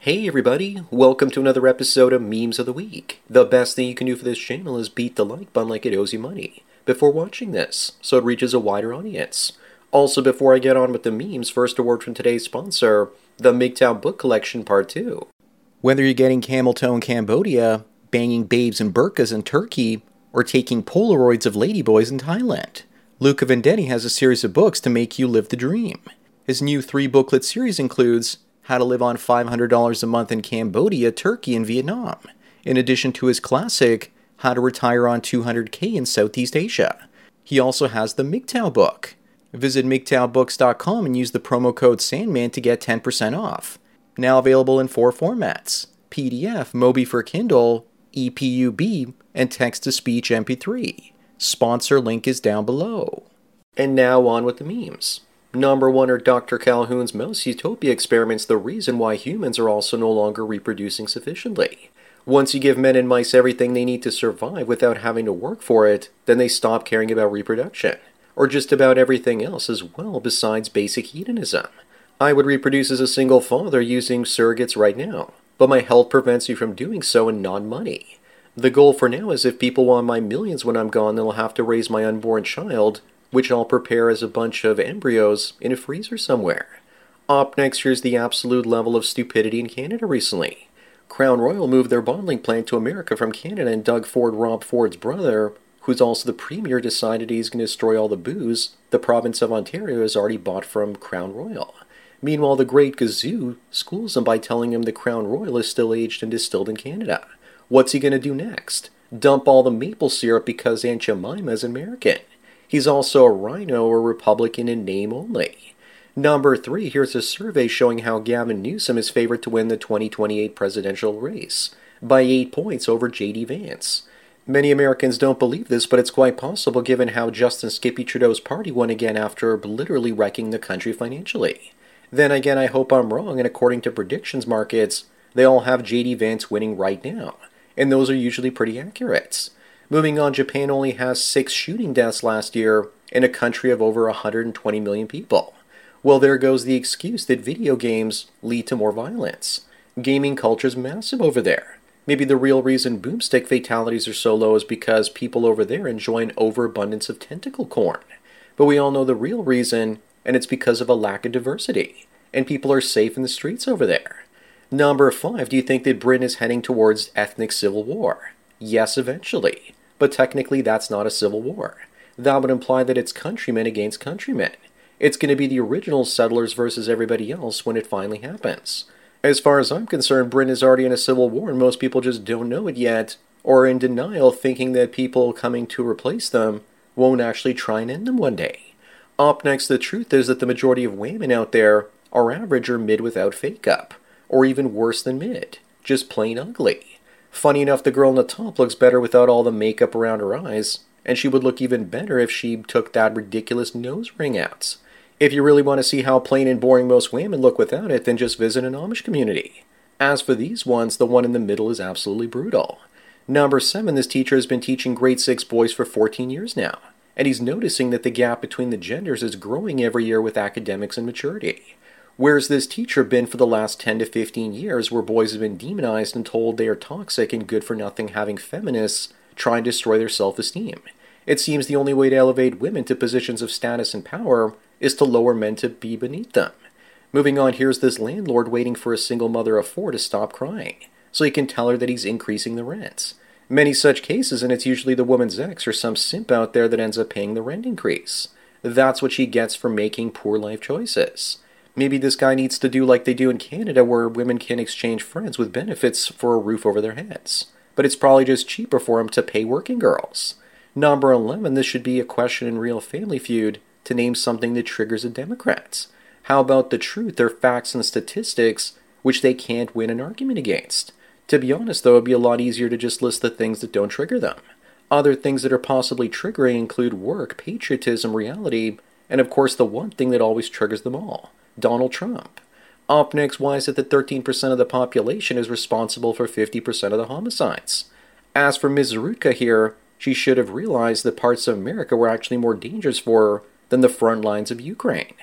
Hey everybody, welcome to another episode of Memes of the Week. The best thing you can do for this channel is beat the like button like it owes you money before watching this, so it reaches a wider audience. Also, before I get on with the memes, first a word from today's sponsor, the MGTOW Book Collection Part 2. Whether you're getting camel toe in Cambodia, banging babes in burqas in Turkey, or taking Polaroids of ladyboys in Thailand, Luca Vendetti has a series of books to make you live the dream. His new 3-booklet series includes How to Live on $500 a Month in Cambodia, Turkey, and Vietnam, in addition to his classic, How to Retire on $200K in Southeast Asia. He also has the MGTOW book. Visit MGTOWbooks.com and use the promo code SANDMAN to get 10% off. Now available in 4 formats, PDF, Mobi for Kindle, EPUB, and text-to-speech MP3. Sponsor link is down below. And now on with the memes. Number 1 are Dr. Calhoun's mouse utopia experiments the reason why humans are also no longer reproducing sufficiently. Once you give men and mice everything they need to survive without having to work for it, then they stop caring about reproduction. Or just about everything else as well besides basic hedonism. I would reproduce as a single father using surrogates right now, but my health prevents me from doing so and not money. The goal for now is if people want my millions when I'm gone, they'll have to raise my unborn child, which I'll prepare as a bunch of embryos in a freezer somewhere. Up next, here's the absolute level of stupidity in Canada recently. Crown Royal moved their bottling plant to America from Canada, and Doug Ford, Rob Ford's brother, who's also the premier, decided he's going to destroy all the booze the province of Ontario has already bought from Crown Royal. Meanwhile, the Great Gazoo schools him by telling him the Crown Royal is still aged and distilled in Canada. What's he going to do next? Dump all the maple syrup because Aunt Jemima is American. He's also a rhino or Republican in name only. Number 3, here's a survey showing how Gavin Newsom is favored to win the 2028 presidential race, by 8 points over J.D. Vance. Many Americans don't believe this, but it's quite possible given how Justin Skippy Trudeau's party won again after literally wrecking the country financially. Then again, I hope I'm wrong, and according to predictions markets, they all have J.D. Vance winning right now, and those are usually pretty accurate. Moving on, Japan only has 6 shooting deaths last year in a country of over 120 million people. Well, there goes the excuse that video games lead to more violence. Gaming culture's massive over there. Maybe the real reason boomstick fatalities are so low is because people over there enjoy an overabundance of tentacle corn. But we all know the real reason, and it's because of a lack of diversity. And people are safe in the streets over there. Number 5, do you think that Britain is heading towards ethnic civil war? Yes, eventually. But technically that's not a civil war. That would imply that it's countrymen against countrymen. It's going to be the original settlers versus everybody else when it finally happens. As far as I'm concerned, Britain is already in a civil war and most people just don't know it yet, or are in denial thinking that people coming to replace them won't actually try and end them one day. Up next, the truth is that the majority of women out there are average or mid without fake up, or even worse than mid, just plain ugly. Funny enough, the girl on the top looks better without all the makeup around her eyes, and she would look even better if she took that ridiculous nose ring out. If you really want to see how plain and boring most women look without it, then just visit an Amish community. As for these ones, the one in the middle is absolutely brutal. Number 7, this teacher has been teaching grade 6 boys for 14 years now, and he's noticing that the gap between the genders is growing every year with academics and maturity. Where's this teacher been for the last 10 to 15 years where boys have been demonized and told they are toxic and good-for-nothing having feminists try and destroy their self-esteem? It seems the only way to elevate women to positions of status and power is to lower men to be beneath them. Moving on, here's this landlord waiting for a single mother of 4 to stop crying, so he can tell her that he's increasing the rent. Many such cases, and it's usually the woman's ex or some simp out there that ends up paying the rent increase. That's what she gets for making poor life choices. Maybe this guy needs to do like they do in Canada where women can exchange friends with benefits for a roof over their heads. But it's probably just cheaper for him to pay working girls. Number 11, this should be a question in Real Family Feud to name something that triggers the Democrats. How about the truth or facts and statistics which they can't win an argument against? To be honest though, it'd be a lot easier to just list the things that don't trigger them. Other things that are possibly triggering include work, patriotism, reality, and of course the one thing that always triggers them all. Donald Trump. Up next, why is it that 13% of the population is responsible for 50% of the homicides? As for Ms. Zarutka here, she should have realized that parts of America were actually more dangerous for her than the front lines of Ukraine.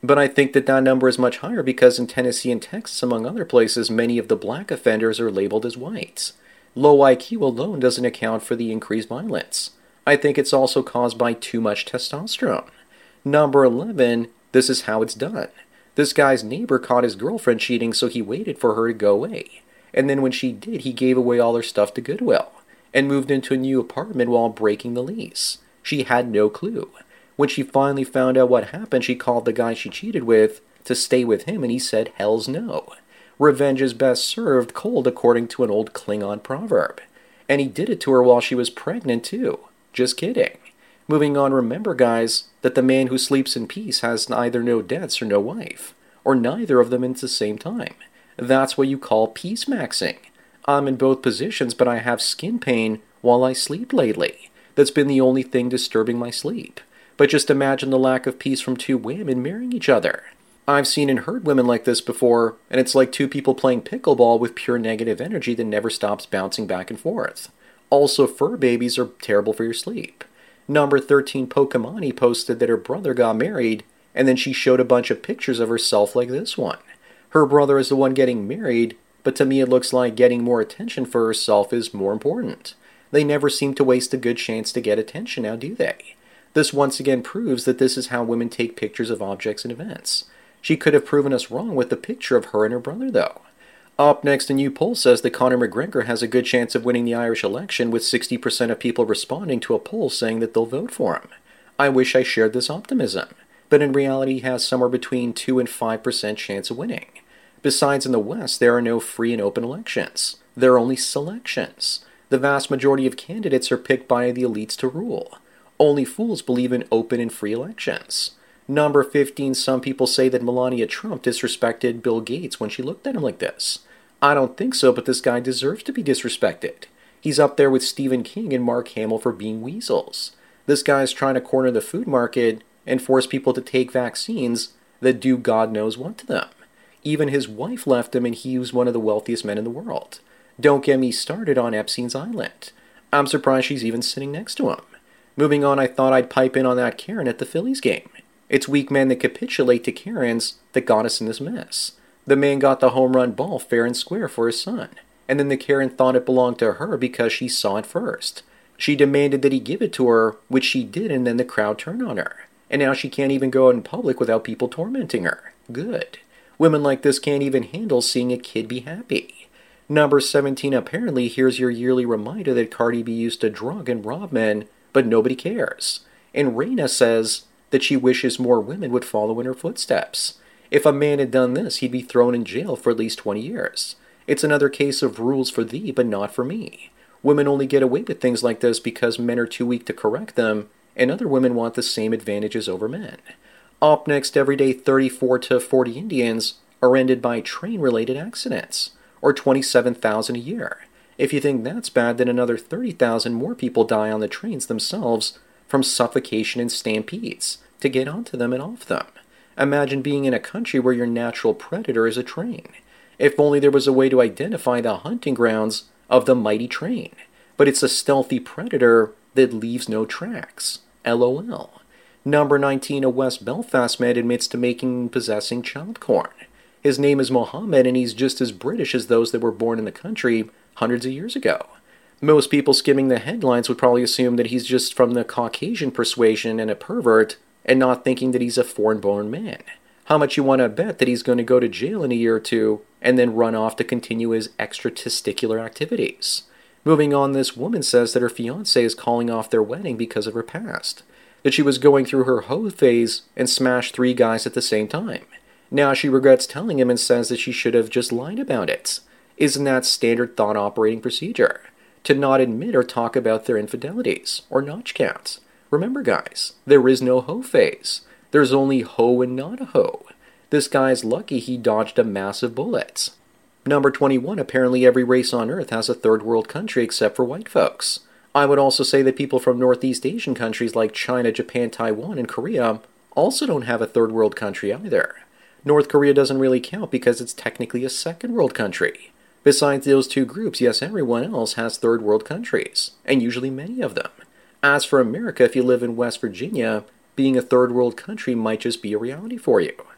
But I think that that number is much higher because in Tennessee and Texas, among other places, many of the black offenders are labeled as whites. Low IQ alone doesn't account for the increased violence. I think it's also caused by too much testosterone. Number 11, this is how it's done. This guy's neighbor caught his girlfriend cheating, so he waited for her to go away. And then when she did, he gave away all her stuff to Goodwill and moved into a new apartment while breaking the lease. She had no clue. When she finally found out what happened, she called the guy she cheated with to stay with him, and he said, "Hell's no." Revenge is best served cold, according to an old Klingon proverb. And he did it to her while she was pregnant, too. Just kidding. Moving on, remember, guys, that the man who sleeps in peace has either no debts or no wife, or neither of them at the same time. That's what you call peace maxing. I'm in both positions, but I have skin pain while I sleep lately. That's been the only thing disturbing my sleep. But just imagine the lack of peace from two women marrying each other. I've seen and heard women like this before, and it's like two people playing pickleball with pure negative energy that never stops bouncing back and forth. Also, fur babies are terrible for your sleep. Number 13, Pokemani posted that her brother got married, and then she showed a bunch of pictures of herself like this one. Her brother is the one getting married, but to me it looks like getting more attention for herself is more important. They never seem to waste a good chance to get attention, now do they? This once again proves that this is how women take pictures of objects and events. She could have proven us wrong with the picture of her and her brother, though. Up next, a new poll says that Conor McGregor has a good chance of winning the Irish election, with 60% of people responding to a poll saying that they'll vote for him. I wish I shared this optimism, but in reality he has somewhere between 2 and 5% chance of winning. Besides, in the West, there are no free and open elections. There are only selections. The vast majority of candidates are picked by the elites to rule. Only fools believe in open and free elections. Number 15, some people say that Melania Trump disrespected Bill Gates when she looked at him like this. I don't think so, but this guy deserves to be disrespected. He's up there with Stephen King and Mark Hamill for being weasels. This guy's trying to corner the food market and force people to take vaccines that do God knows what to them. Even his wife left him, and he was one of the wealthiest men in the world. Don't get me started on Epstein's Island. I'm surprised she's even sitting next to him. Moving on, I thought I'd pipe in on that Karen at the Phillies game. It's weak men that capitulate to Karens that got us in this mess. The man got the home run ball fair and square for his son, and then the Karen thought it belonged to her because she saw it first. She demanded that he give it to her, which she did, and then the crowd turned on her. And now she can't even go out in public without people tormenting her. Good. Women like this can't even handle seeing a kid be happy. Number 17, apparently here's your yearly reminder that Cardi B used to drug and rob men, but nobody cares. And Reina says that she wishes more women would follow in her footsteps. If a man had done this, he'd be thrown in jail for at least 20 years. It's another case of rules for thee, but not for me. Women only get away with things like this because men are too weak to correct them, and other women want the same advantages over men. Up next, every day 34 to 40 Indians are ended by train-related accidents, or 27,000 a year. If you think that's bad, then another 30,000 more people die on the trains themselves from suffocation and stampedes to get onto them and off them. Imagine being in a country where your natural predator is a train. If only there was a way to identify the hunting grounds of the mighty train. But it's a stealthy predator that leaves no tracks. LOL. Number 19, a West Belfast man admits to making and possessing child porn. His name is Mohammed, and he's just as British as those that were born in the country hundreds of years ago. Most people skimming the headlines would probably assume that he's just from the Caucasian persuasion and a pervert, and not thinking that he's a foreign-born man. How much you want to bet that he's going to go to jail in a year or two, and then run off to continue his extra-testicular activities? Moving on, this woman says that her fiancé is calling off their wedding because of her past. That she was going through her hoe phase and smashed 3 guys at the same time. Now she regrets telling him and says that she should have just lied about it. Isn't that standard thought operating procedure? To not admit or talk about their infidelities, or notch counts. Remember, guys, there is no hoe phase. There's only hoe and not a hoe. This guy's lucky he dodged a massive bullet. Number 21, apparently every race on Earth has a third world country except for white folks. I would also say that people from Northeast Asian countries like China, Japan, Taiwan, and Korea also don't have a third world country either. North Korea doesn't really count because it's technically a second world country. Besides those 2 groups, yes, everyone else has third world countries, and usually many of them. As for America, if you live in West Virginia, being a third world country might just be a reality for you.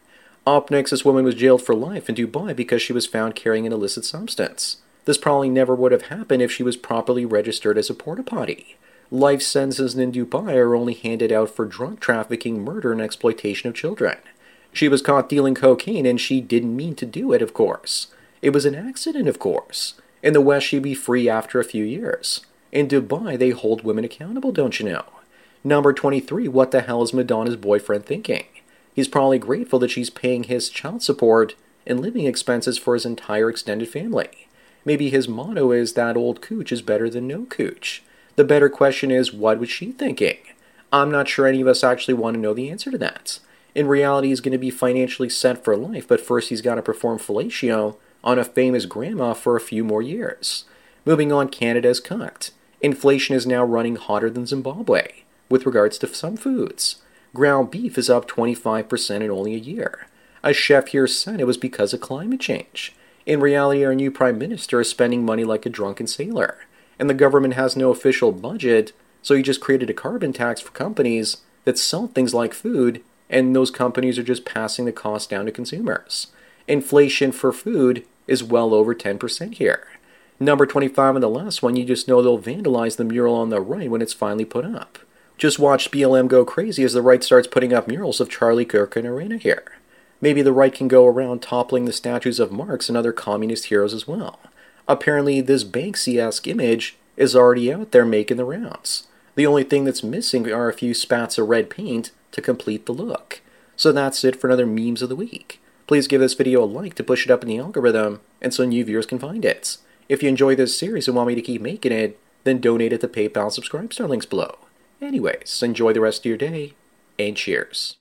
Up next, this woman was jailed for life in Dubai because she was found carrying an illicit substance. This probably never would have happened if she was properly registered as a porta potty. Life sentences in Dubai are only handed out for drug trafficking, murder, and exploitation of children. She was caught dealing cocaine and she didn't mean to do it, of course. It was an accident, of course. In the West, she'd be free after a few years. In Dubai, they hold women accountable, don't you know? Number 23, what the hell is Madonna's boyfriend thinking? He's probably grateful that she's paying his child support and living expenses for his entire extended family. Maybe his motto is that old cooch is better than no cooch. The better question is, what was she thinking? I'm not sure any of us actually want to know the answer to that. In reality, he's going to be financially set for life, but first he's got to perform fellatio on a famous grandma for a few more years. Moving on, Canada's cooked. Inflation is now running hotter than Zimbabwe with regards to some foods. Ground beef is up 25% in only a year. A chef here said it was because of climate change. In reality, our new prime minister is spending money like a drunken sailor, and the government has no official budget, so he just created a carbon tax for companies that sell things like food, and those companies are just passing the cost down to consumers. Inflation for food is well over 10% here. Number 25 and the last one, you just know they'll vandalize the mural on the right when it's finally put up. Just watch BLM go crazy as the right starts putting up murals of Charlie Kirk and Arena here. Maybe the right can go around toppling the statues of Marx and other communist heroes as well. Apparently this Banksy-esque image is already out there making the rounds. The only thing that's missing are a few spats of red paint to complete the look. So that's it for another Memes of the Week. Please give this video a like to push it up in the algorithm and so new viewers can find it. If you enjoy this series and want me to keep making it, then donate at the PayPal subscribe star links below. Anyways, enjoy the rest of your day, and cheers.